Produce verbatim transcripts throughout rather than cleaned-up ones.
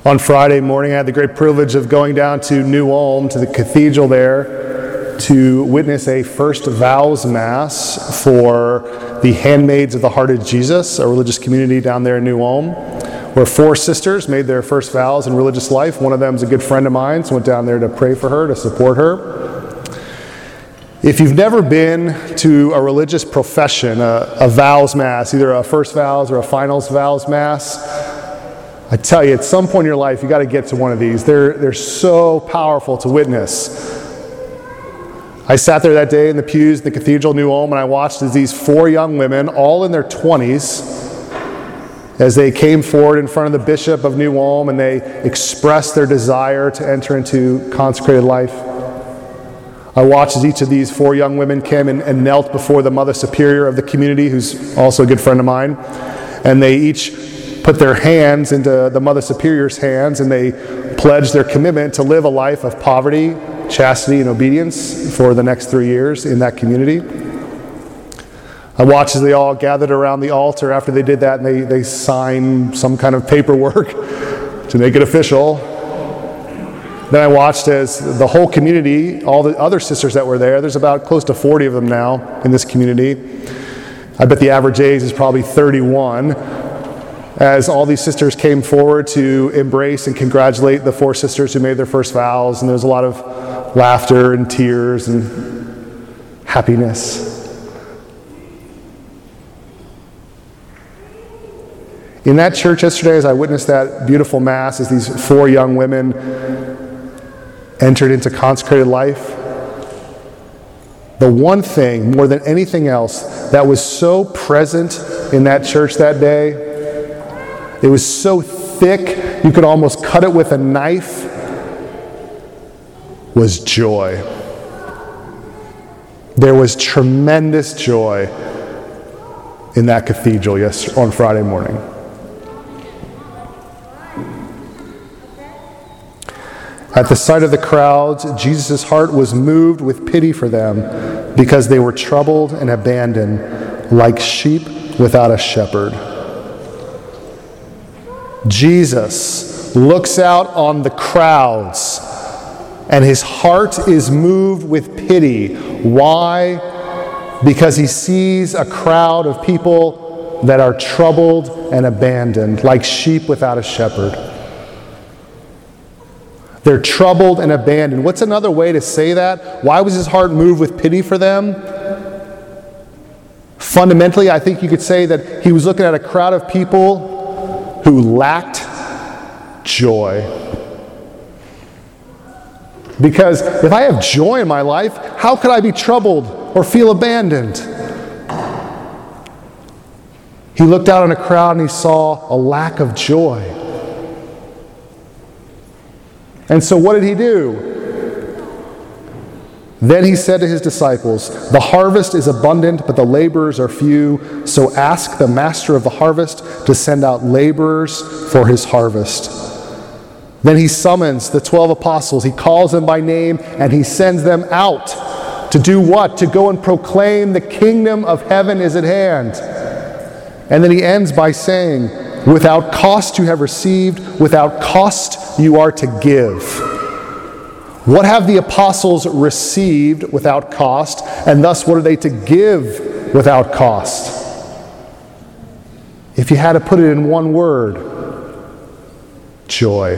On Friday morning, I had the great privilege of going down to New Ulm, to the cathedral there, to witness a first vows mass for the Handmaids of the Heart of Jesus, a religious community down there in New Ulm, where four sisters made their first vows in religious life. One of them is a good friend of mine, so I went down there to pray for her, to support her. If you've never been to a religious profession, a, a vows mass, either a first vows or a finals vows mass, I tell you, at some point in your life, you got to get to one of these. They're, they're so powerful to witness. I sat there that day in the pews in the Cathedral New Ulm, and I watched as these four young women, all in their twenties, as they came forward in front of the Bishop of New Ulm, and they expressed their desire to enter into consecrated life. I watched as each of these four young women came and, and knelt before the Mother Superior of the community, who's also a good friend of mine, and they each put their hands into the Mother Superior's hands, and they pledged their commitment to live a life of poverty, chastity, and obedience for the next three years in that community. I watched as they all gathered around the altar after they did that, and they, they signed some kind of paperwork to make it official. Then I watched as the whole community, all the other sisters that were there, there's about close to forty of them now in this community. I bet the average age is probably thirty-one. As all these sisters came forward to embrace and congratulate the four sisters who made their first vows, and there was a lot of laughter and tears and happiness. In that church yesterday, as I witnessed that beautiful mass, as these four young women entered into consecrated life, the one thing, more than anything else, that was so present in that church that day, it was so thick, you could almost cut it with a knife, was joy. There was tremendous joy in that cathedral yes, on Friday morning. At the sight of the crowds, Jesus' heart was moved with pity for them because they were troubled and abandoned like sheep without a shepherd. Jesus looks out on the crowds, and his heart is moved with pity. Why? Because he sees a crowd of people that are troubled and abandoned, like sheep without a shepherd. They're troubled and abandoned. What's another way to say that? Why was his heart moved with pity for them? Fundamentally, I think you could say that he was looking at a crowd of people who lacked joy. Because if I have joy in my life, how could I be troubled or feel abandoned? He looked out on a crowd and he saw a lack of joy. And so what did he do? Then he said to his disciples, "The harvest is abundant, but the laborers are few. So ask the master of the harvest to send out laborers for his harvest." Then he summons the twelve apostles. He calls them by name, and he sends them out to do what? To go and proclaim the kingdom of heaven is at hand. And then he ends by saying, "Without cost you have received, without cost you are to give." What have the apostles received without cost, and thus what are they to give without cost? If you had to put it in one word, joy.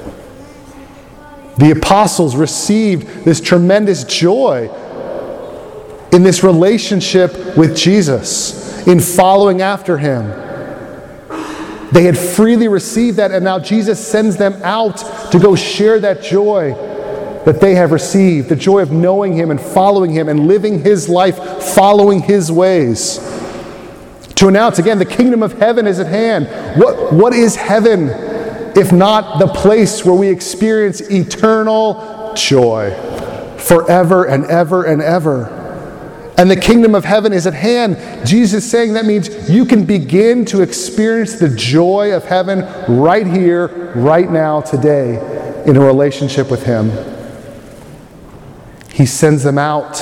The apostles received this tremendous joy in this relationship with Jesus, in following after him. They had freely received that, and now Jesus sends them out to go share that joy that they have received, the joy of knowing him and following him and living his life following his ways. To announce again, the kingdom of heaven is at hand. What, what is heaven if not the place where we experience eternal joy forever and ever and ever? And the kingdom of heaven is at hand. Jesus is saying that means you can begin to experience the joy of heaven right here, right now, today, in a relationship with him. He sends them out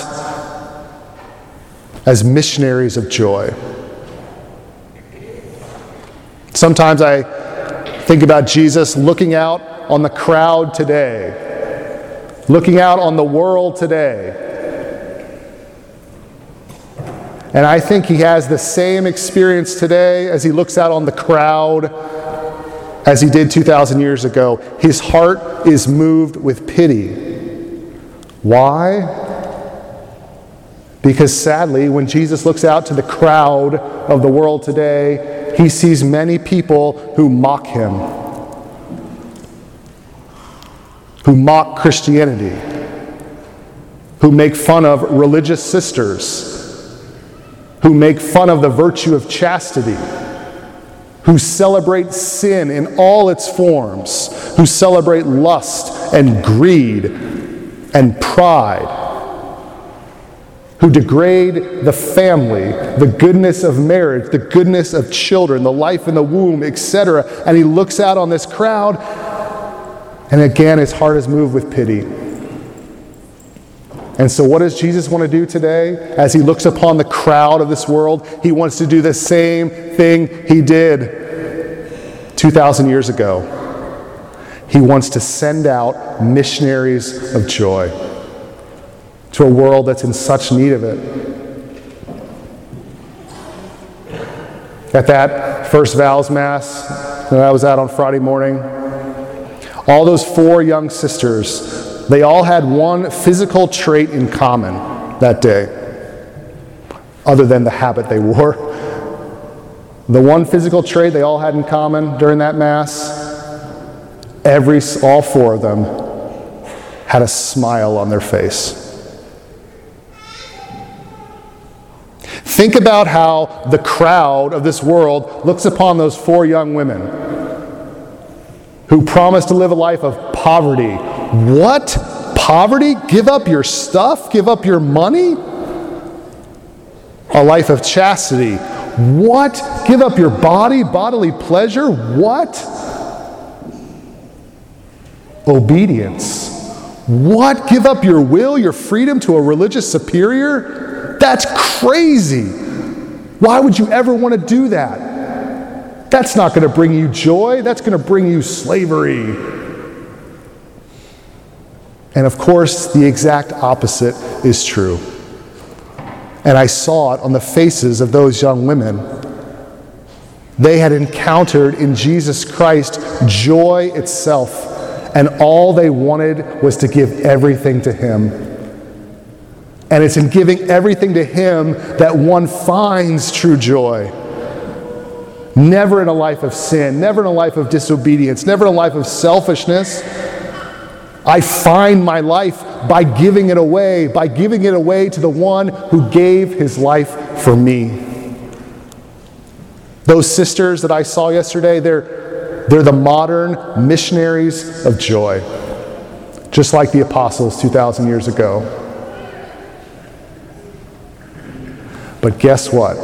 as missionaries of joy. Sometimes I think about Jesus looking out on the crowd today, looking out on the world today. And I think he has the same experience today as he looks out on the crowd as he did two thousand years ago. His heart is moved with pity. Why? Because sadly, when Jesus looks out to the crowd of the world today, he sees many people who mock him, who mock Christianity, who make fun of religious sisters, who make fun of the virtue of chastity, who celebrate sin in all its forms, who celebrate lust and greed and pride, who degrade the family, the goodness of marriage, the goodness of children, the life in the womb, et cetera. And he looks out on this crowd, and again, his heart is moved with pity. And so what does Jesus want to do today? As he looks upon the crowd of this world, he wants to do the same thing he did two thousand years ago. He wants to send out missionaries of joy to a world that's in such need of it. At that first vows mass that I was at on Friday morning, all those four young sisters, they all had one physical trait in common that day, other than the habit they wore. The one physical trait they all had in common during that mass, every, all four of them had a smile on their face. Think about how the crowd of this world looks upon those four young women who promise to live a life of poverty. What? Poverty? Give up your stuff? Give up your money? A life of chastity. What? Give up your body, bodily pleasure? What? Obedience. What? Give up your will, your freedom to a religious superior? That's crazy. Why would you ever want to do that? That's not going to bring you joy. That's going to bring you slavery. And of course, the exact opposite is true. And I saw it on the faces of those young women. They had encountered in Jesus Christ joy itself, and all they wanted was to give everything to him. And it's in giving everything to him that one finds true joy. Never in a life of sin, never in a life of disobedience, never in a life of selfishness. I find my life by giving it away, by giving it away to the one who gave his life for me. Those sisters that I saw yesterday, they're, they're the modern missionaries of joy, just like the apostles two thousand years ago. But guess what?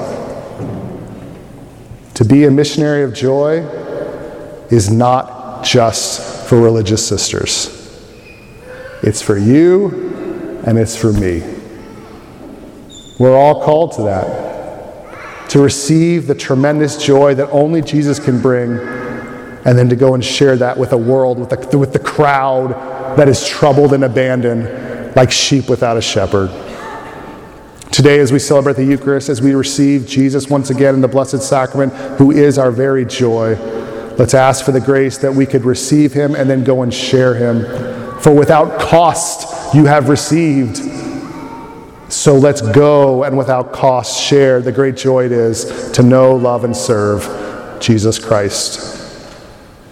To be a missionary of joy is not just for religious sisters. It's for you and it's for me. We're all called to that. To receive the tremendous joy that only Jesus can bring, and then to go and share that with a world, with the, with the crowd that is troubled and abandoned like sheep without a shepherd. Today, as we celebrate the Eucharist, as we receive Jesus once again in the Blessed Sacrament, who is our very joy, let's ask for the grace that we could receive him and then go and share him. For without cost you have received. So let's go and without cost share the great joy it is to know, love, and serve Jesus Christ.